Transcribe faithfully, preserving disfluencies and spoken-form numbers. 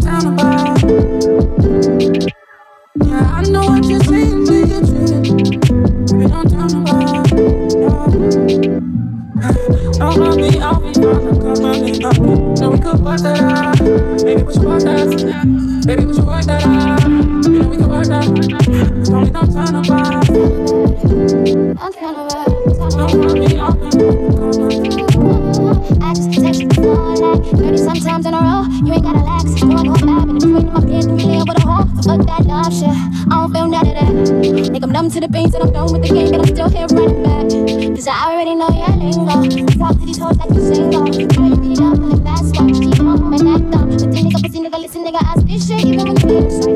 tell nobody. Yeah, I know what you're saying, nigga, true. Baby, don't tell nobody. Yeah. Don't run me off, you wanna come on me up. Then we could work that out. Baby, what you want that? Baby, what you work that out? You know we could work that. Only don't tell nobody. Don't tell nobody. Don't run me off, you I just text you before like thirty sometimes in a row. You ain't gotta lax, it's going on five minutes. You ain't in my bed, then you live with a hoe. Fuck that love shit, I don't feel none of that. Think I'm numb to the pain, and I'm done with the game, but I'm still here running back. Cause I already know your lingo. Talk to these hoes like you single. Girl, you beat it up in the fast one. Keep on moving that dumb. But then nigga, pussy nigga, listen nigga, ask this shit even when you ain't straight.